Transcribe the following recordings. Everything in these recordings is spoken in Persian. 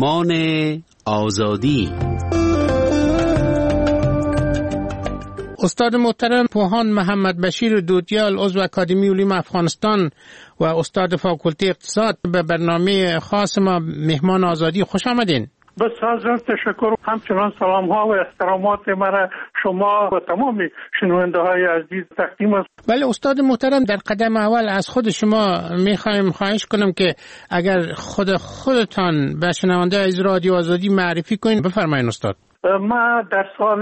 فرمان آزادی. استاد محترم پوهان محمد بشیر دودیال، عضو اکادمی علوم افغانستان و استاد فاکولته اقتصاد، به برنامه خاص ما مهمان آزادی خوش آمدین. بسیار تشکر. همچنان سلام ها و احترامات مرا شما و تمام شنونده های عزیز تقدیم است. بله استاد محترم، در قدم اول از خود شما خواهش کنم که اگر خودتان به شنونده از رادیو آزادی معرفی کنید. بفرمایید استاد. ما در سال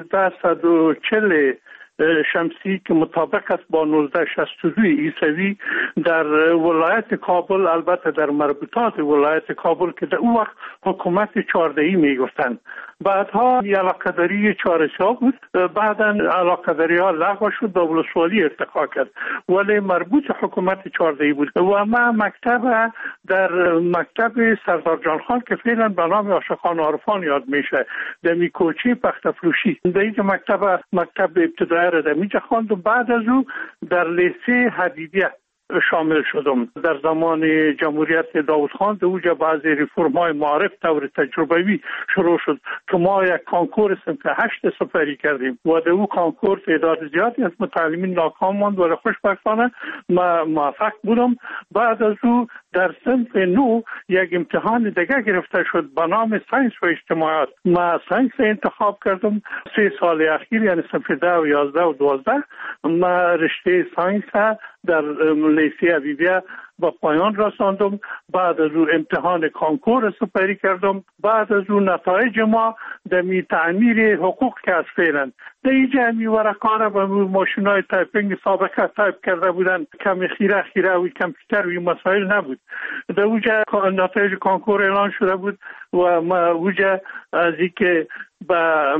1340 شمسی که مطابق است با 1962 عیسوی در ولایت کابل، البته در مربوطات ولایت کابل که در اون وقت حکومت 14ای میگفتند، بعدها علاقه‌داری چهارسیاه بود، بعدا علاقه‌داری لغو شد و ولسوالی ارتقا کرد، ولی مربوط حکومت 14ای بود. و ما مکتب در مکتب سردار جان خان که فعلا به نام عاشقان عارفان یاد میشه، در میکوچی پختفروشی، در اینجا مکتب ابتدایی را در میجا خواندم. بعد از او در لیسه حبیبیه شامل شدم. در زمان جمهوریت داود خان در اوجا بعضی ریفرم های معارف طور تجربوی شروع شد که ما یک کانکور صنف 8 سپری کردیم و در او کانکور تعداد زیادی از متعلمین ناکام ماند، ولی خوشبختانه ما موفق بودم. بعد از او در صنف 9 یک امتحان دیگه گرفته شد به نام ساینس و اجتماعات. ما ساینس انتخاب کردم. 3 سال اخیر یعنی صنف 10 و 11 و 12 ما رشته ساینس در لیسه حبیبیه با پایان رساندم. بعد از او امتحان کانکور سپری کردم. بعد از او نتایج ما در تعمیر حقوق کرد فعلا. در اینجا می ورقانه با ماشینای تایپینگ سابقه تایپ کرده بودن، کمی خیره و کامپیوتر و این مسائل نبود. در اوجا نتایج کانکور اعلان شده بود و ما اوجا از اینکه به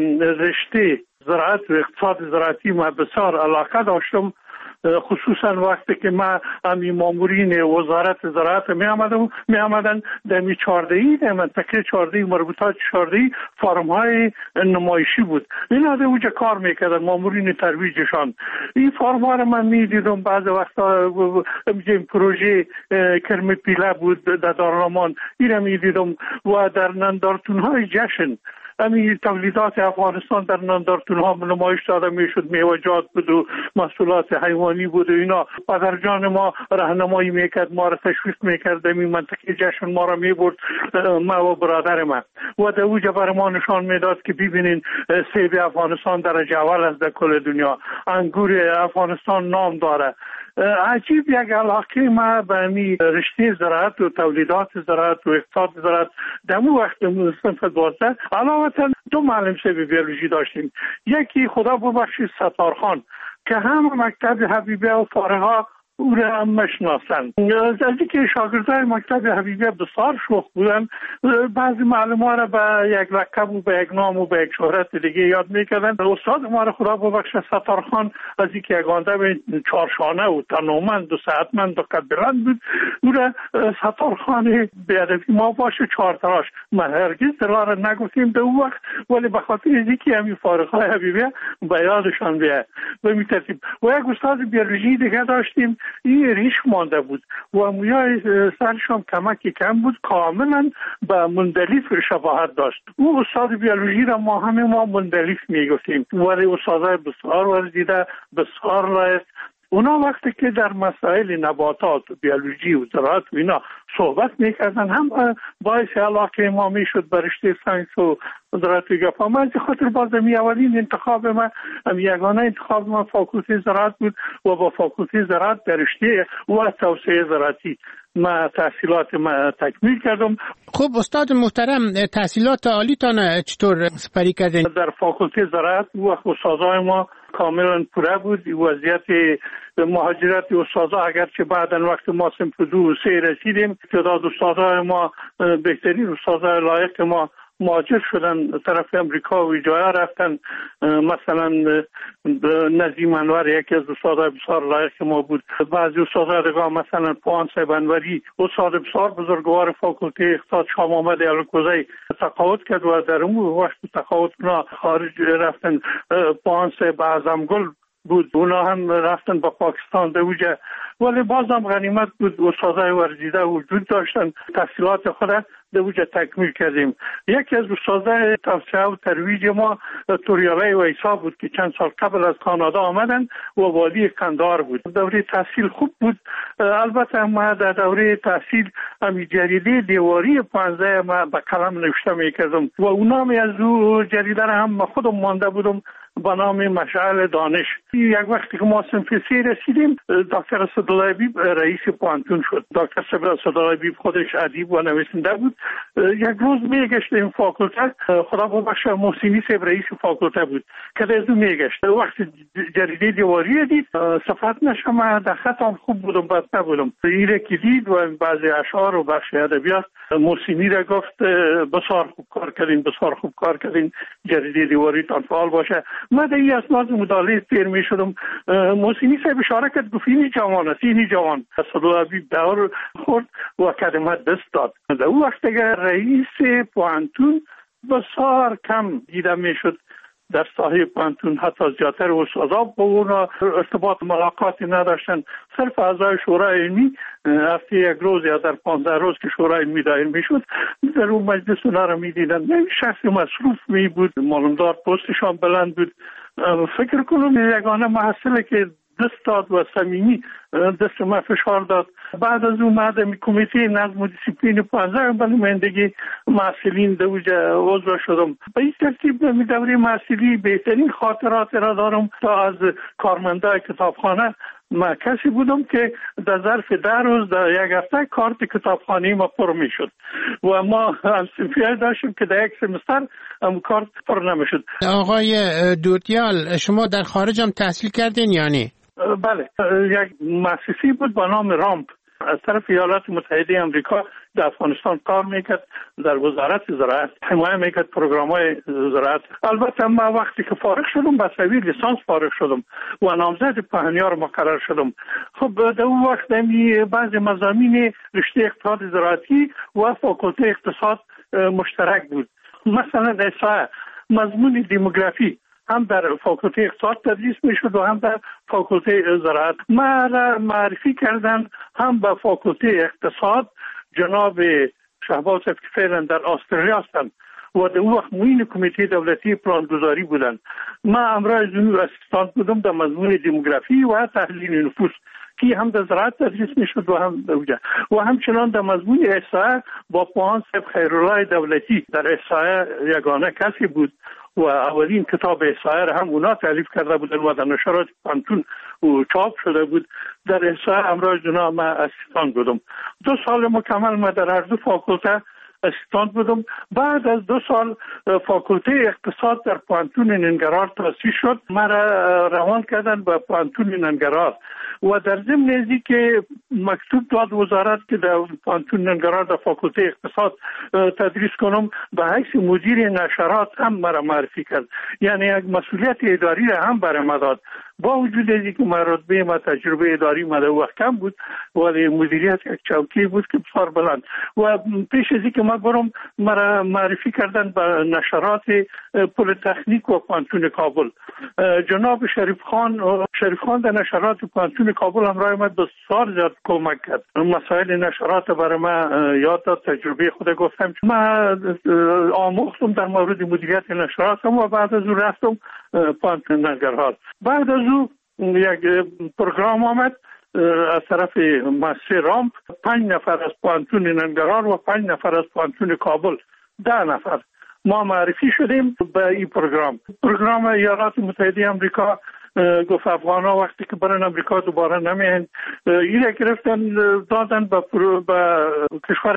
رشته زراعت و اقتصاد زراعتی ما بسیار علاقه داشتم، خصوصا وقتی که ما امی مامورین وزارت زراعت می آمدن در می 14ای در منطقه 14ای مربوطات 14ای فارم های نمایشی بود، اینا در اوجا کار میکردن مامورین ترویجشان. این فارم ها رو من می دیدم. بعض وقتا این پروژه کرم پیله بود در دارالامان، این رو می دیدم. و در نندارتون های جشن امی تولیدات افغانستان در نندارتون ها نمایش داده میشد، میوه‌جات بود و محصولات حیوانی بود و اینا. پدرجان ما راهنمایی میکرد، ما را تشویق میکرد، این منطقه جشن ما را میبرد، ما و برادر من، و در اوجا برای ما نشان میداد که ببینین سیب افغانستان درجه اول است در کل دنیا، انگور افغانستان نام داره. عجیب یک علاقه ما به می رشته زراعت و تولیدات زراعت و اقتصاد زراعت در اون وقت صنف 12 علاوه 2 معلم سیب بیولوژی داشتیم. یکی خدا ببخشید ستارخان که هم مکتب حبیبیه و فارغا او را هم مشناسن. از اینکه شاگردای مکتب حبیبیه بسیار شوخ بودن، بعضی معلم ها را به یک لقب و به یک نام و به یک شهرت دیگه یاد میکردن. استاد ما را خدا ببخشه ستارخان از اینکه یک آدم چارشانه و تنومند و صحتمند و قد بلند بود، او را ستارخان بیادبی ما باشه 4 تراش. من هرگز دلار نگفتیم به اون وقت، ولی به خاطر اینکه همین فارغای حبیبیه به یادشان بیاد به می ترتیب. و یک استاد بیولوژی دیگه داشتیم، این ریش مانده بود و مویای سرشان کمکی کم بود، کاملا به مندلیف شباهت داشت. او استاد بیولوژی را ما مندلیف میگفتیم، ولی استادای بسیار ورزیده، بسیار لایق. اونا وقتی که در مسائل نباتات و بیولوژی و زراعت و اینا صحبت میکردن، هم باعث علاقه ما میشد به رشته ساینس و زراعت و گپا. من از خاطر بازمی اولین انتخاب من، یگانه انتخاب من فاکولته زراعت بود و با فاکولته زراعت در رشته و توسعه زراعتی ما تحصیلات ما تکمیل کردم. خب استاد محترم، تحصیلات عالیتان چطور سپری کردین؟ در فاکولته زراعت و استادای ما کاملا پوره بود. وضعیت مهاجرت استادا اگرچه بعدن وقت ما صنف 2 و 3 رسیدیم، تعداد استادای ما بهترین استادای لایق ما مهاجر شدن طرف امریکا و جایا رفتن. مثلا نظیم انور یکی از استادای بسیار لایق ما بود. بعضی استادای دیگه مثلا پوهان صاحب انوری استاد بسیار بزرگوار فاکولته اقتصاد شام آمد الکوزی تقاعد کرد و در اون وقت تقاعد اونا خارج رفتن. پوهان صاحب اعظمگل بود، اونا هم رفتن با پاکستان دوجه، ولی بازم غنیمت بود استادای ورزیده وجود داشتن، تحصیلات خود دوجه تکمیل کردیم. یکی از استادای توسعه و ترویج ما توریالی و عیسی بود که چند سال قبل از کانادا آمدن و والی قندهار بود. دوره تحصیل خوب بود. البته ما در دوره تحصیل همی جریده دیواری 15 ما به قلم نوشته میکردم و اونام از او جریده را هم خودم مانده بودم با نام مشعل دانش. یک وقتی که ما صنف سی رسیدیم دکتر اسدالله بیب رئیس پوانتون شد. دکتر اسدالله بیب خودش ادیب و نویسنده بود. یک روز میگشت این فاکولته، خدا ببخشه محسنی صاحب رئیس فاکولته بود که از اون میگشت. وقتی جریده دیواری دید صفت نشم در خطم خوب بودم بد نبودم. ایره که دید و بعضی اشعار و بخش ادبیات محسنی را گفت بسیار خوب کار کردین، بسیار خوب کار کردین، جریده دیواری تان فعال باشه. من در این اسناد مداله تیر می شدم. محسنی صاحب اشاره کرد گفت اینی جوان است، اینی جوان. اسدالله بیب دور خورد و کلمه دست داد. در اون وقت اگر رئیس پوانتون بسیار کم دیده می شد در ساحه پوانتون، حتی زیادتر استادا با اونا ارتباط ملاقاتی نداشتن. صرف اعضای شورای علمی هفته یک روز یا در 15 روز که شورای علمی دایر می شد در اون مجلس اونا را می دیدن. شخص مصروف می بود، معلومدار پستشان بلند بود. فکر کنم یگانه محصله که دست داد و صمیمی دست ما فشار داد. بعد از اون مادم کمیته نظم و دیسیپلین 15 به نمایندگی محصلین دوجه عضو شدم. به این ترتیب می دوره محصلی بهترین خاطرات را دارم. تا از کارمندای کتابخانه ما کسی بودم که در ظرف 10 روز در یک هفته کارت کتابخانه ما پر می شد و ما هم صنفیه داشتیم که در یک سمستر هم کارت پر نمی شد. آقای دوتیال شما در خارج هم تحصیل کردین یعنی؟ بله، یک مؤسسه بود با نام رامپ از طرف ایالات متحده آمریکا در افغانستان کار میکرد، در وزارت زراعت حمایت میکرد پروگرام‌های زراعت. البته ما وقتی که فارغ شدم با سوی لیسانس فارغ شدم و نامزد پهنیار مقرر شدم. خب در اون وقت بعضی مضامین رشته اقتصاد زراعتی و فاکولته اقتصاد مشترک بود. مثلا احصاء، مضمون دموگرافی هم در فاکولته اقتصاد تدریس میشد و هم در فاکولته زراعت. ما را معرفی کردن هم به فاکولته اقتصاد جناب شهباز که فعلا در استرالیا هستند و در اون وقت معین کمیته دولتی پلانگذاری بودند. ما امرای زنور اسیستانت بودم در مضمون دموگرافی و تحلیل نفوس که هم در زراعت تدریس میشد و هم دوجه و همچنان در مضمون احصاء با پوهان صاحب خیرالله دولتی در احصاء یگانه کسی بود و اولین کتاب احصاء را هم اونا تالیف کرده بودن و در نشرات پانتون چاپ شده بود. در احصاء امرای جناب ما اسیستانت بودم. 2 سال مکمل ما در هر دو فاکولته اسیستانت بودم. بعد از 2 سال فاکولته اقتصاد در پوانتون ننگرهار تأسیس شد. ما را روان کردن به پوانتون ننگرهار و در ضمن ازی که مکتوب داد وزارت که در پوانتون ننگرهار در فاکولته اقتصاد تدریس کنم، به حیث مدیر نشرات هم مرا معرفی کرد. یعنی یک مسئولیت اداری را هم برای ما داد. با وجود ازی که رتبه ما تجربه اداری ما در وقت کم بود ولی مدیریت یک چوکی بود که بسیار بلند و پیش ازی که ما برم مرا معرفی کردن به نشرات پلی‌تکنیک و پوانتون کابل. جناب شریف خان در نشرات پوانتون کابل همراه ما بسیار زیاد کمک کرد. مسائل نشرات برای ما یاد داد، تجربه خود گفتم. ما آموختم در مورد مدیریت نشرات و بعد از اون رفتم پوانتون ننگرهار. بعد از اون یک پروگرام آمد از طرف مؤسسه رامپ. 5 نفر از پوانتون ننگرهار و 5 نفر از پوانتون کابل، 10 نفر ما معرفی شدیم به این پروگرام ایالات متحده آمریکا گفت افغانا وقتی که برن امریکا دوباره نمیان. اینه گرفتن دادن به کشور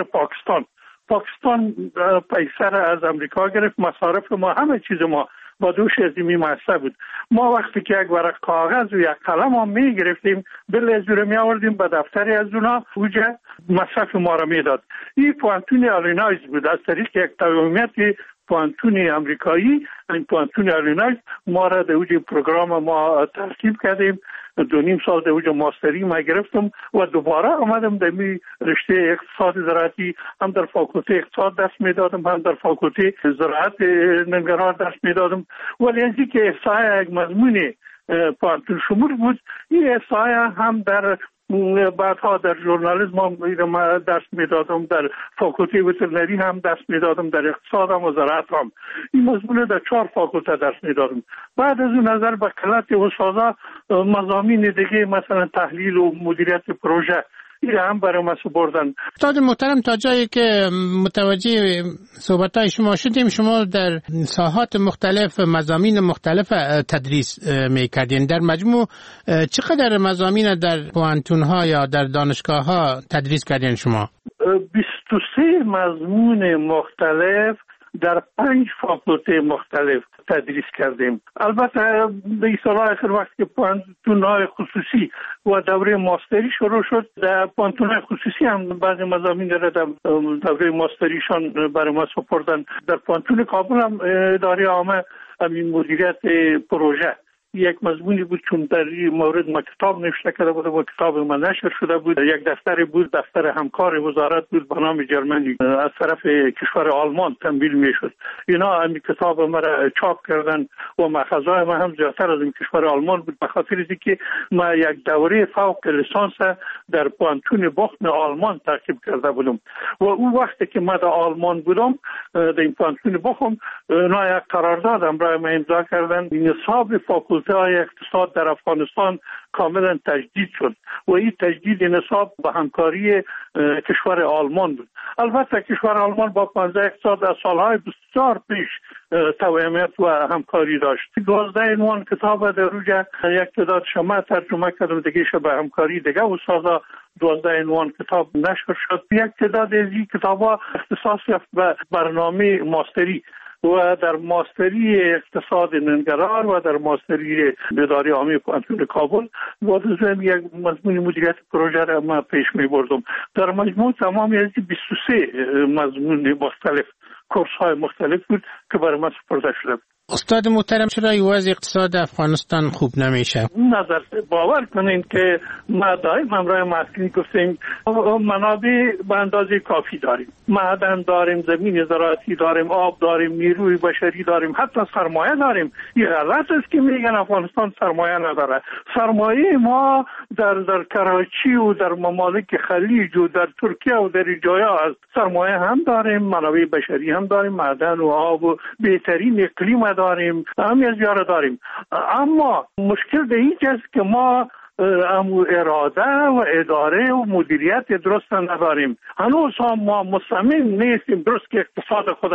پاکستان پیسر از امریکا گرفت. مصارف ما همه چیز ما با دوش ازیمی محصه بود. ما وقتی که یک ورق کاغذ و یک قلم هم می گرفتیم بلزوره می آوردیم به دفتری از اونا اوجه مصرف ما را می داد. این پوانتون آلینایز بود از طریق یک تومیت پوانتون امریکایی. این پوانتون آلینایز ما را در اوج پروگرام ما ترتیب کردیم. 2.5 سال در اوج ماستری ما گرفتم و دوباره آمدم در می رشته اقتصاد زراعتی هم در فاکولته اقتصاد درس می دادم هم در فاکولته زراعت ننگرهار درس می دادم. ولی اینجی که احصاء یک مضمون پوانتون شمول بود، این احصاء هم در بعدها در ژورنالیسم هم درس میدادم، در فاکولته وترنری هم درس میدادم، در اقتصاد هم و زراعت هم. این مضمون در 4 فاکولته درس میدادم. بعد از اون نظر به قلت استادا مضامین دیگه مثلا تحلیل و مدیریت پروژه این هم برای ما سپردن. استاد محترم، تا جایی که متوجه صحبت‌های شما شدیم، شما در ساحات مختلف مضامین مختلف تدریس می‌کردین. در مجموع چقدر مضامین در پوهنتون‌ها یا در دانشگاه‌ها تدریس کردین شما؟ 23 مضمون مختلف در 5 فاکولته مختلف تدریس کردیم. البته به سال آخر وقتی که پوهنتون‌های خصوصی و دوره ماستری شروع شد، در پوهنتون‌های خصوصی هم بعضی مضامین در دوره ماستریشان برای ما سپردن. در پوهنتون کابل هم اداره عامه همین مدیریت پروژه یک مضمونی بود، چون در این مورد ما کتاب نوشته کرده بودم و کتاب ما نشر شده بود. یک دفتری بود، دفتر همکار وزارت بود به نام جرمنی، از طرف کشور آلمان تمویل میشد. اینا همین کتاب ما را چاپ کردن و ماخذهای ما هم زیادتر از این کشور آلمان بود، به خاطر اینکه ما یک دوره فوق لیسانس در پوهنتون بخن آلمان تعقیب کرده بودم و اون وقتی که ما در آلمان بودم در این پوهنتون بخن اینا یک قرارداد برای ما امضا کردن. نصاب فاکولته های اقتصاد در افغانستان کاملا تجدید شد و این تجدید نصاب با همکاری کشور آلمان بود. البته کشور آلمان با 15 اقتصاد از سالهای بسیار پیش توأمیت و همکاری داشت. 12 عنوان کتاب در روجه یک تعداد شما ترجمه کردم، دیگه به همکاری دیگه استادا 12 عنوان کتاب نشر شد. یک تعداد از این کتاب‌ها اختصاص یافت به برنامه ماستری و در ماستری اقتصاد ننگرهار و در ماستری اداره عامه پوهنتون کابل و دوم یک مضمون مدیریت پروژه را ما پیش می بردم. در مجموع تمام از 23 مضمون مختلف، کورس های مختلف بود که برای ما سپرده شده. استاد محترم، چرا وضع اقتصاد افغانستان خوب نمیشه؟ نظر باور کنین که ما دائم همراه مسئولین گفتیم منابع به اندازه کافی داریم، معدن داریم، زمین زراعتی داریم، آب داریم، نیروی بشری داریم، حتی سرمایه داریم. این غلط است که میگن افغانستان سرمایه نداره. سرمایه ما در کراچی و در ممالک خلیج و در ترکیه و در جایا از سرمایه هم داریم، منابع بشری هم داریم، معدن و آب و بهترین اقلیم داریم، همه از یاره داریم. اما مشکل به این است که ما اراده و اداره و مدیریت درست نداریم. هنوز هم ما مصمم نیستیم درست که اقتصاد خود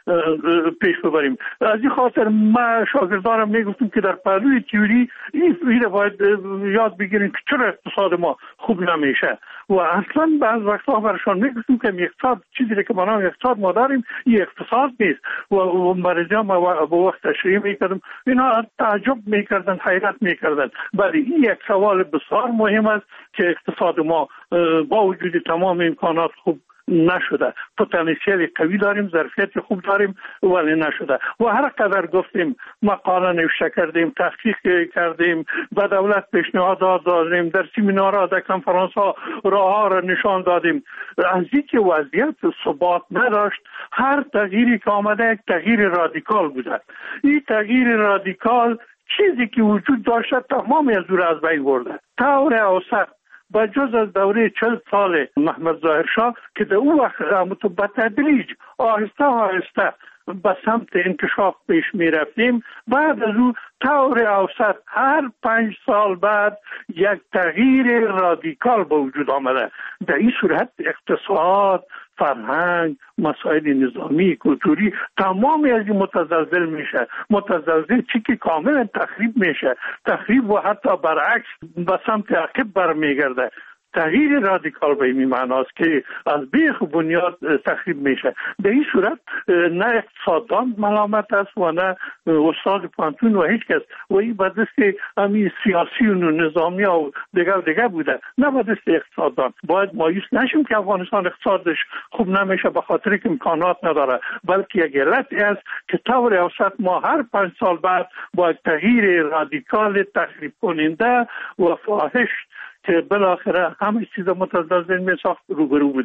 پیش ببریم. از این خاطر ما شاگردانم میگفتیم که در پهلوی تئوری این باید یاد بگیریم که چرا اقتصاد ما خوب نمیشه و اصلا بعض وقتا برشان میگفتیم که اقتصاد چیزی که ما نام اقتصاد ما داریم این اقتصاد نیست و مریضا ما با وقت تشریح میکردم، اینا تعجب میکردن، حیرت میکردن. ولی این یک سوال بسیار مهم است که اقتصاد ما با وجود تمام امکانات خوب نشده. پتانسیل قوی داریم، ظرفیت خوب داریم ولی نشده و هر قدر گفتیم مقاله نوشته کردیم، تحقیق کردیم، به دولت پیشنهادات دادیم، در سمینارها در کنفرانس‌ها راه‌ها را نشان دادیم، از اینکه وضعیت ثبات نداشت. هر تغییری که آمده یک تغییر رادیکال بوده. این تغییر رادیکال چیزی که وجود داشته تمامی از او را از بین برده. طور اوسط با جز از دوره 40 سال محمد ظاهر شاه که در اون وقت به تدریج آهسته به سمت انکشاف پیش می رفتیم، بعد از او طور اوسط هر 5 سال بعد یک تغییر رادیکال به وجود آمده. در این صورت اقتصاد، فرهنگ، مسائل نظامی، کلتوری تمامی از این متزلزل میشه. متزلزل چی که کاملا تخریب میشه، تخریب و حتی برعکس به سمت عقب برمیگرده. تغییر رادیکال به این معناست که از بیخ بنیاد تخریب میشه. به این صورت نه اقتصاددان ملامت است و نه استاد پوهنتون و هیچ کس و این به دست همین سیاسی و نظامی و دیگه بوده، نه به دست اقتصاددان. باید مایوس نشیم که افغانستان اقتصادش خوب نمیشه به خاطر که امکانات نداره، بلکه یک علت است که طور اوسط ما هر 5 سال بعد با تغییر رادیکال تخریب کننده و فاحش که بالاخره همه چیز متزلزل می ساخت روبرو بودیم.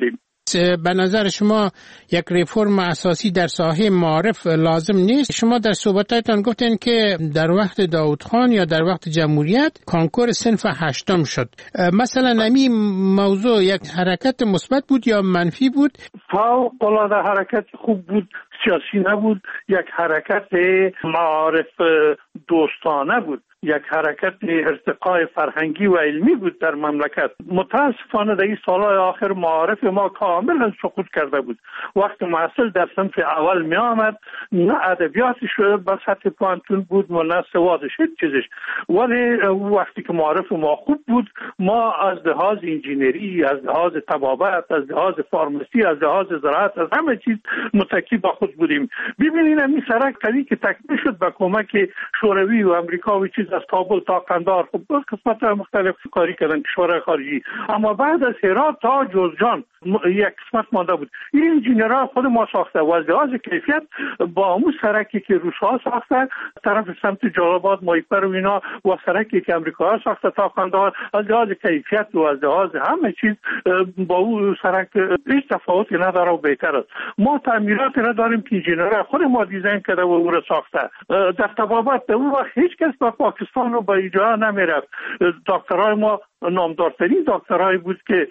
به نظر شما یک ریفرم اساسی در ساحه معارف لازم نیست؟ شما در صحبتاتون گفتین که در وقت داود خان یا در وقت جمهوریت کانکور صنف 8 شد. مثلا این موضوع یک حرکت مثبت بود یا منفی بود؟ فوق‌العاده حرکت خوب بود، سیاسی نبود، یک حرکت معارف دوستانه بود، یک حرکت ارتقای فرهنگی و علمی بود در مملکت. متاسفانه در این سالهای آخر معارف ما کاملا سقوط کرده بود. وقت محصل در صنف اول می آمد، نه ادبیاتش به سطح پانتون بود و نه سوادش هیچ چیزش، ولی وقتی که معارف ما خوب بود، ما از لحاظ انجینری، از لحاظ طبابت، از لحاظ فارمسی، از لحاظ زراعت، از همه چیز متکی با خود بودیم. ببینید این سرک قوی که تکمیل شد با کمک شوروی و امریکا و چیز از کابل تا قندهار، خب قسمت مختلف کاری کردن کشورهای خارجی، اما بعد از هرات تا جوزجان یک قسمت مانده بود. این انجینرها خود ما ساخته و از لحاظ کیفیت با اون سرکی که روس‌ها ساخته طرف سمت جلال‌آباد مایپر و اینا و سرکی که امریکاها ساخته تا قندهار، از لحاظ کیفیت و از لحاظ همه چیز با اون سرک هیچ تفاوتی نداره و بهتر است. ما تعمیرات نداریم که انجینرها خود ما دیزاین کرده و او را ساخته. در طبابت اون وقت هیچ کس به پاکستان رو با ایجا نمیرفت. دکترای ما نامدارترین دکترایی بود که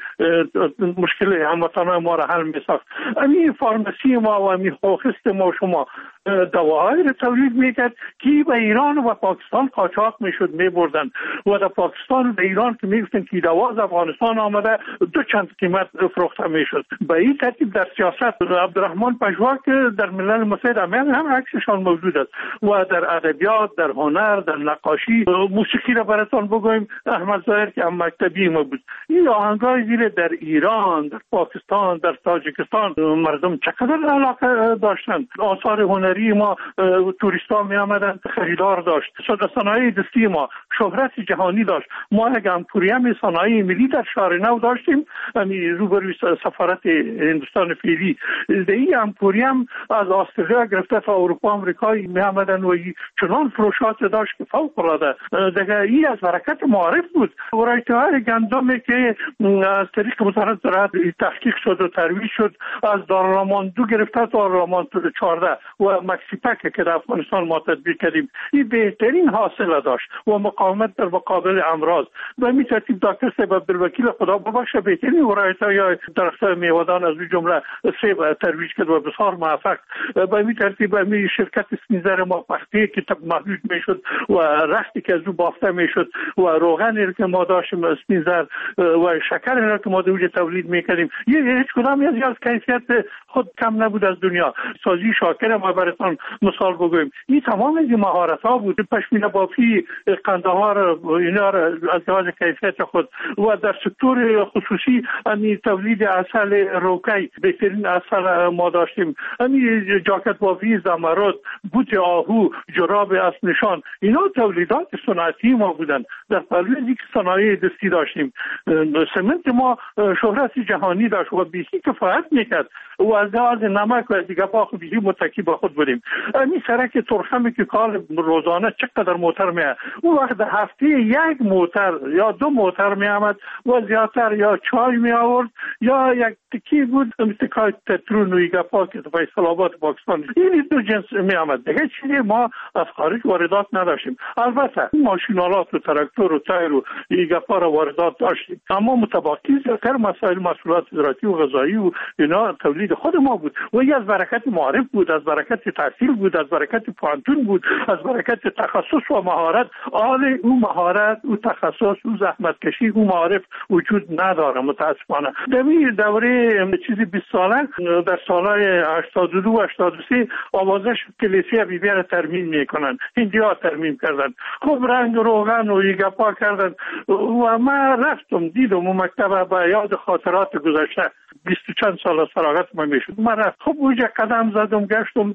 مشکل هموطنان ما را حل می‌ساخت. این فارمسی ما و این خوخست ما شما دواهایی را تولید میکرد که به ایران و پاکستان قاچاق میشد میبردن و در پاکستان و ایران که میگفتن که دوا از افغانستان آمده 2 چند قیمت فروخته میشد. به این ترتیب در سیاست عبدالرحمن پژوا که در ملل متحد امریکا هم عکسشان موجود است و در ادبیات، در هنر، در نقاشی، موسیقی را براتون بگویم احمد ظاهر که مکتبی ما بود. این آهنگای زیر در ایران، در پاکستان، در تاجیکستان مردم چقدر علاقه داشتند. آثار هنری ما توریستا می آمدن خریدار داشت. صنایع دستی ما شهرت جهانی داشت. ما یک امپوریوم صنایع ملی در شهر نو داشتیم، روبروی سفارت هندوستان فعلی. در این امپوریوم از استرالیا گرفته تا اروپا آمریکا می آمدن و چنان فروشات داشت که فوق العاده. دیگه این از برکت معارف بود. ورایته‌های گندمی که از طریق وزارت زراعت تحقیق شد و ترویج شد، از دارالامان 2 گرفته تا دارالامان 14 و مکسیپک که در افغانستان ما تطبیق کردیم، این بهترین حاصل داشت و مقاومت در مقابل امراض. و همین ترتیب دکتر صاحب عبدالوکیل خدا ببخشه بهترین ورایت‌های درخت‌های میوه‌دان از جمله سیب ترویج کرد و بسیار موفق. و همین ترتیب همین شرکت سنیزر ما پختی که محدود میشد و رختی که از او بافته میشد و روغن که ما داشتیم سنیزر و شکر که ما دوجه تولید میکردیم، هیچ کدام از کیفیت خود کم نبود از دنیا. سازی شاکر ما براتون مثال بگویم، این تمام این مهارت ها بود. پشمینه بافی قندهار اینا از لحاظ کیفیت خود و در سکتور خصوصی همین تولید عسل روکی بهترین عسل ما داشتیم. همین جاکت بافی زمرد، بوت آهو، جراب اسب نشان، اینا تولیدات صنعتی ما بودن. در پلوی صنایع دستی داشتیم. سمنت ما شهرت جهانی داشت و بیشی کفایت میکرد و از لحاظ نمک و دیگه با خود بیشی متکی با خود بودیم. این سرک ترخمی که کار روزانه چقدر موتر میاد، اون وقت در هفته 1 موتر یا 2 موتر میامد و زیادتر یا چای می آورد یا یک تکی بود امتکای تترون و ایگه پاک فیصل آباد پاکستان. این 2 جنس میامد. دیگه چیزی ما از خارج واردات نداشتیم. البته ماشینالات و تراکتور و تایر و ایگه پا را واردات داشتیم، اما متباقی زیادتر مسائل محصولات زراعتی و غذایی و اینا تولید خود ما بود و این از برکت معارف بود، از برکت تحصیل بود، از برکت پانتون بود، از برکت تخصص و مهارت. آل او مهارت، او تخصص، او زحمت کشی، او معارف وجود نداره متاسفانه. در این دوره چیزی 20 ساله در سالهای 82 و 83 آوازه شد که لیسه بیبی را ترمیم میکنن. هندی‌ها ترمیم کردن. خوب رنگ روغن و ایگپا کردن و من رفتم دیدم و مکتب به یاد خاطرات گذشته 20 چند سال فراغت ما میشد. من رفت خب اونجا قدم زدم، گشتم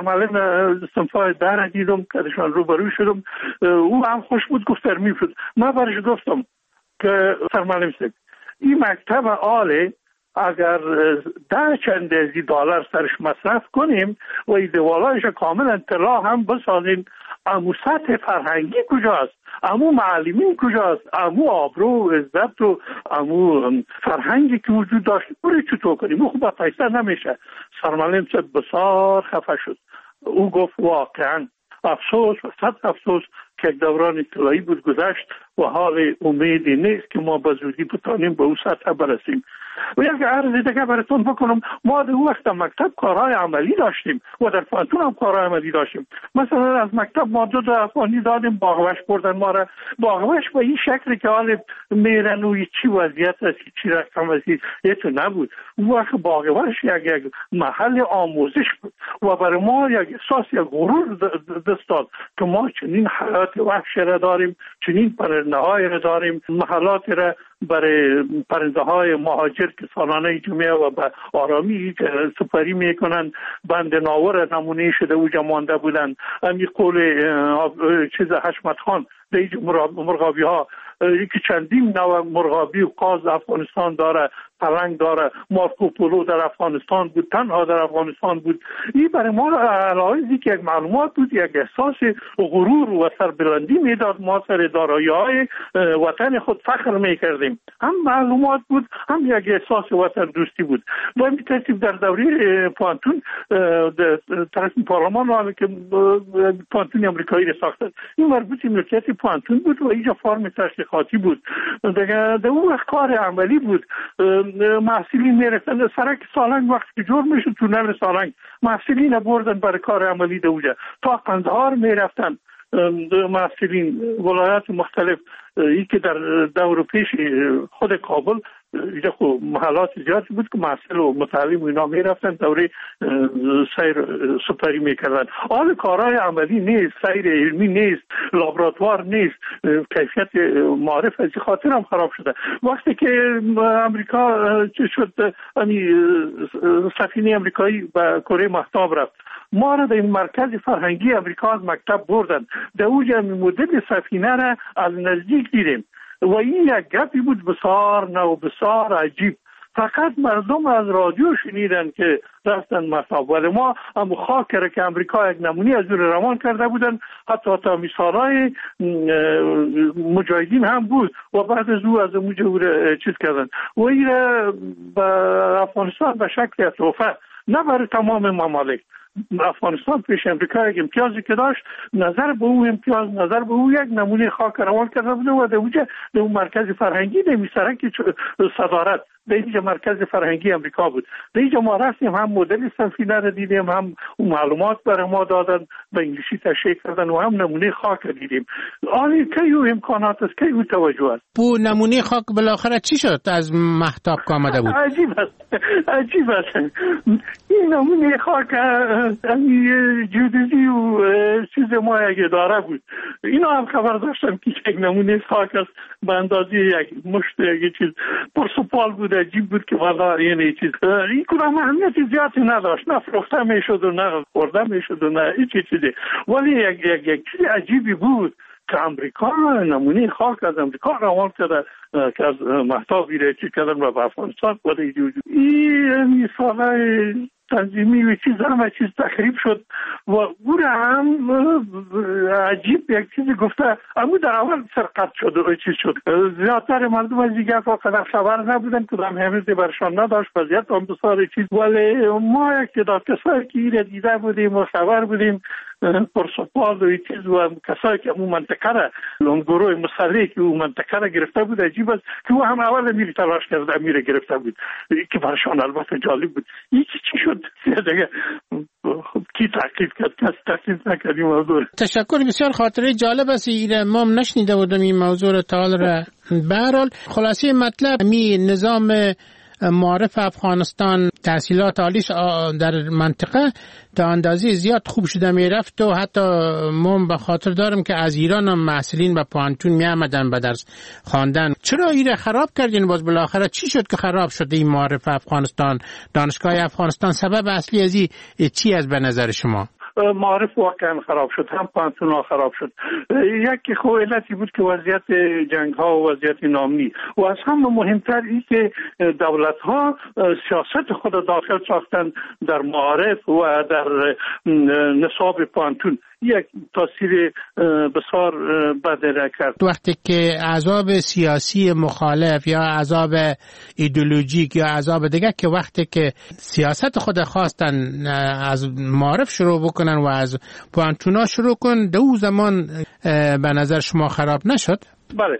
سرمعلم صنفای در دیدم کدشان روبرو شدم. او هم خوش بود، گفت ترمیم شد. من برش گفتم که سرمعلم صاحب این مکتب عالی اگر 10 چند از دلار سرش مصرف کنیم و این دیوالایش کامل اطلاع هم بسازیم، امو سطح فرهنگی کجاست؟ امو معلمین کجاست؟ امو آبرو و عزت و امو فرهنگی که وجود داشت برای چطور کنیم؟ او خوب پیسر نمیشه. سرمعلم صاحب بسیار خفه شد. او گفت واقعا افسوس و صد افسوس که یک دوران طلایی بود گذشت و حال امیدی نیست که ما به زودی بتانیم به اون سطح برسیم. و یک عرض دیگه براتون بکنم، ما در اون وقت مکتب کارهای عملی داشتیم و در پانتون هم کارهای عملی داشتیم. مثلا از مکتب ما 2 افغانی دادیم، باغوش بردن ما را. باغوش به این شکلی که حال میرن و چی وضعیت است، چی رقم است، یه تو نبود. اون وقت باغوش یک محل آموزش بود و برای ما یک احساس، یک غرور دست داد که ما چنین حیات وحش را داریم، چنین پرنده های را داریم، محلات را برای پرنده های مهاجر که سالانه جمعه و به آرامی سپری میکنن. بند ناور نمونه شده و مانده بودن. امی قول حشمت خان در مرغابی ها یکی چندین نوع مرغابی و قاز افغانستان داره، پلنگ داره. مارکوپولو در افغانستان بود، تنها در افغانستان بود. این برای ما علایزی که یک معلومات بود، یک احساس غرور و سربلندی میداد. ما سر دارایی‌های وطن خود فخر میکردیم. هم معلومات بود، هم یک احساس وطن دوستی بود. و این ترتیب در دوره پانتون طرف پارلمان رو که پانتون امریکایی را ساختن، این مربوط ملکیت پانتون بود و اینجا فرم تشریحاتی بود. در اون وقت کار عملی بود. محصلین میرفتن سرک سالنگ وقتی که جور میشد، تونل سالنگ محصلین بردن برای کار عملی در اونجا. تا قندهار میرفتن محصلین ولایات مختلف. ای که در دور پیش خود کابل اینجا خب محلات زیادی بود که محصل و متعلم و اینا میرفتن دوره سیر سپری میکردن. حال کارهای عملی نیست، سیر علمی نیست، لابراتوار نیست، کیفیت معرف از خاطر هم خراب شده. وقتی که امریکا شد سفینه امریکایی به کره مهتاب رفت، ما را در این مرکز فرهنگی امریکا از مکتب بردن. در اوجه مدل سفینه را از نزدیک دیدیم و این یک گپی بود بسیار نو، بسیار عجیب. فقط مردم از رادیو شنیدن که رفتن مصاب، ولی ما هم خاک که امریکا یک نمونی از اون روان کرده بودن. حتی تا مثالای مجاهدین هم بود و بعد از او از مجاهد چیز کردن و این به افغانستان به شکل تحفه، نه برای تمام ممالک. افغانستان پیش امریکا یک امتیازی که داشت، نظر به او امتیاز، نظر به او یک نمونه خاک روان کرده بود و در اون مرکز فرهنگی در میسرک صدارت در اینجا مرکز فرهنگی امریکا بود. در اینجا ما رفتیم، هم مدل سفینه را دیدیم، هم اون معلومات برای ما دادن، به انگلیسی تشریح کردن و هم نمونه خاک دیدیم. آنی که او امکانات است، که او توجه است. بو نمونه خاک بالاخره چی شد از مهتاب که آمده بود؟ عجیب است. این نمونه خاک جودیزی و چیز ما یک اداره بود. اینا هم خبر داشتم که یک نمونه خاک است به اندازه یک مشت یک چیز پرسپال بود. عجیب بود که والا یعنی چیز این کدام اهمیت زیادی نداشت، نه فروخته میشد و نه خورده میشد و نه هیچ چیزی، ولی یک چیز عجیبی بود که امریکا نمونه خاک از امریکا روان کرده که از مهتاب ایره چی کردن و به افغانستان و این مثال تنظیمی و چیز همه چیز تخریب شد و او هم عجیب یک چیزی گفته. اما در اول سرقت شد و چیز شد. زیادتر مردم از دیگر فقط خبر نبودن که دم همیزی برشان نداشت وضعیت هم بسیار چیز. ولی ما یک تعداد کسایی که ایره دیده بودیم و خبر بودیم پرسپال و چیز و کسایی که اون منطقه را اون گروه مسلحی که اون منطقه را گرفته بود، عجیب است که او هم اول امیر تلاش کرده امیر گرفته بود که برشان البته جالب بود. این چی شد دیگه کی تعقیب کرد؟ کس تعقیب نکرد این موضوع. تشکر، بسیار خاطره جالب است. ایره ما نشنیده بودم این موضوع را تا حال را. به هر حال خلاصه مطلب می نظام معارف افغانستان تحصیلات عالیش در منطقه تا اندازه زیاد خوب شده میرفت و حتی من به خاطر دارم که از ایران هم محصلین به پانتون می آمدن به درس خواندن. چرا ایره خراب کردین؟ باز بالاخره چی شد که خراب شد این معارف افغانستان؟ دانشگاه افغانستان سبب اصلی از چی از به نظر شما؟ معارف واقعا خراب شد، هم پانتون‌ها خراب شد. یک خو علتی بود که وضعیت جنگ ها و وضعیت نامنی و از همه مهمتر این که دولت ها سیاست خود داخل ساختن در معارف و در نصاب پانتون، یک تاثیر بسیار بد را کرد. وقتی که احزاب سیاسی مخالف یا احزاب ایدئولوژیک یا احزاب دیگه که وقتی که سیاست خود خواستن از معارف شروع بکنن و از پانتونا شروع کن، دو زمان به نظر شما خراب نشد؟ بله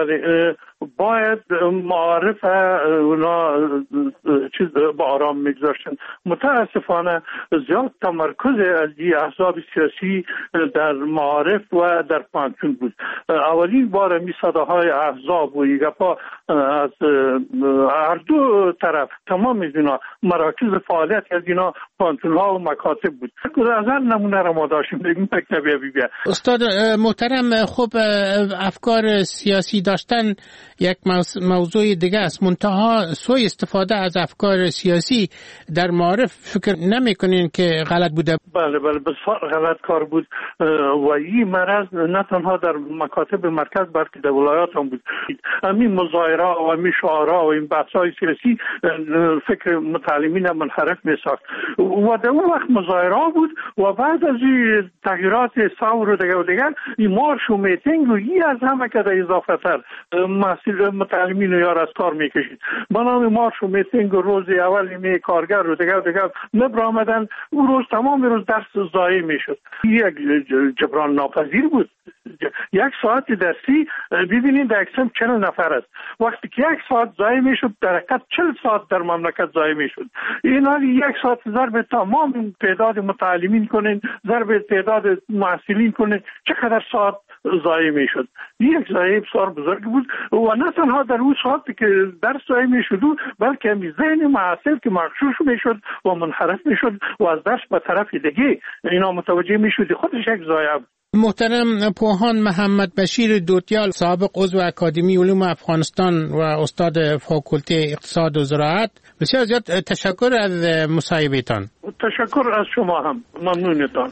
باید معارف اونا چیز با آرام میگذاشتن. متاسفانه زیاد تمرکز از این احزاب سیاسی در معارف و در پانتون بود. اولین بار می صداهای احزاب و ایگپا از هر دو طرف تمام اینا مراکز فعالیت از اینا پانتون ها و مکاتب بود. از هر نمونه را ما داشتیم بگیم مکتبی بیا. استاد محترم، خب افکار سیاسی داشتن یک موضوع دیگه است، منتها سوء استفاده از افکار سیاسی در معارف فکر نمی کنین که غلط بوده؟ بله بسیار غلط کار بود و این مرض نه تنها در مکاتب مرکز بلکه در ولایات هم بود. همین مظاهره و همین شعارها و این بحث‌های سیاسی فکر متعلمین منحرف می ساخت و در اون وقت مظاهره بود و بعد از این تغییرات ثور و دیگر این مارش و میتینگ و این از همه که در اضافه تر متعلمین رو یار از کار میکشید. بنابراین مارش و میتینگ و روز اول می کارگر و دیگر نبر آمدن، اون روز تمام روز درس ضایع میشد. یک جبران ناپذیر بود. یک ساعت درسی ببینید در اکسم 40 نفر است. وقتی که یک ساعت ضایع میشد در حقیقت 40 ساعت در مملکت ضایع میشد. این حالی یک ساعت ضرب تمام تعداد متعلمین کنین، ضرب تعداد محصلین کنین، چقدر ساعت ضایع میشد. یک ضایع بسیار بزرگ بود و نه تنها در اون ساعتی که درس ضایع میشد بلکه همین ذهن محصل که مغشوش میشد و منحرف میشد و از درس به طرف دیگه اینا متوجه میشد، خودش یک ضایع بود. محترم پوهان محمد بشیر دودیال، سابق عضو اکادمی علوم افغانستان و استاد فاکولته اقتصاد و زراعت، بسیار زیاد تشکر از مصاحبه‌تان. تشکر از شما هم، ممنونتان.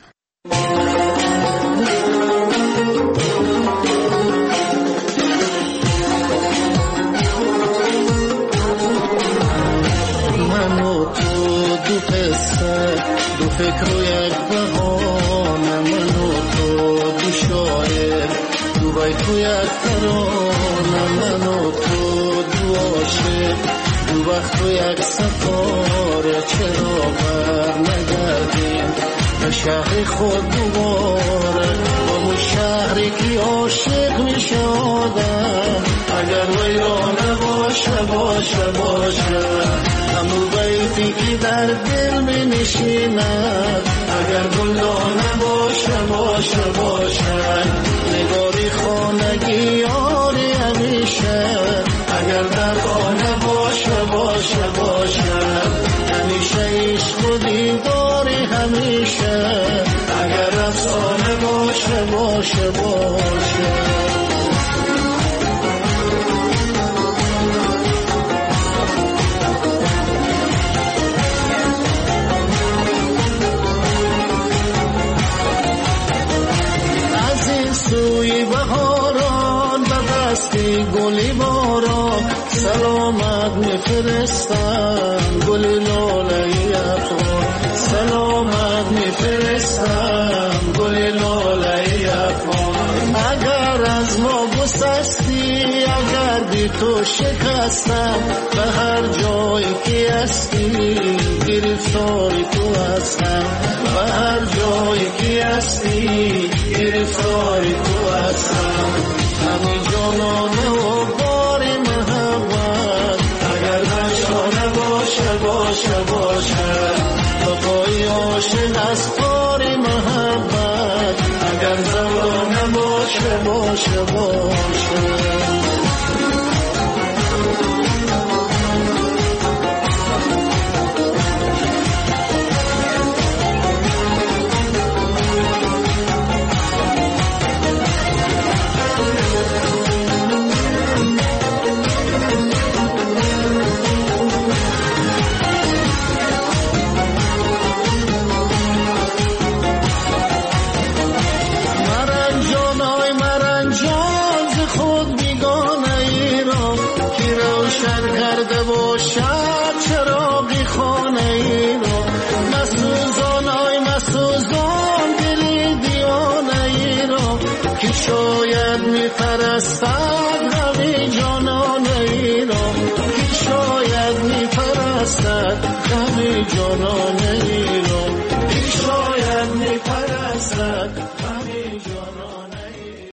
من و تو دو قصه، دو فکر و یک بهانه، من و تو دو شاعر، دو بیت و یک ترانه، من و تو دو عاشق، دو وقت و یک ستاره، چرا بر نگردیم به شهر خود دوباره، با اون شهری که عاشق می شدم، اگر ویرانه باشه همو بیتی که در دل می نشیند، اگر گلدانه باشه نگاری خانگی یاری همیشه، اگر در خانه باشه همیشه عشق و دیداری همیشه، اگر افسانه باشه سوی بهاران به دستی گلی باران، سلامت میفرستم گل لاله افغان، سلامت میفرستم گل لاله افغان. اگر از ما گسستی، اگر بی تو شکستم، به هر جایی که هستی گرفتاری تو هستم، به هر جایی که هستی گرفتاری تو هستم. همین جانانه و باری محبت، اگر نشانه باشه بقای عاشق از باری محبت، اگر زمانه باشه میپرستد غم جانان ایران، که شاید میپرستد غم جانان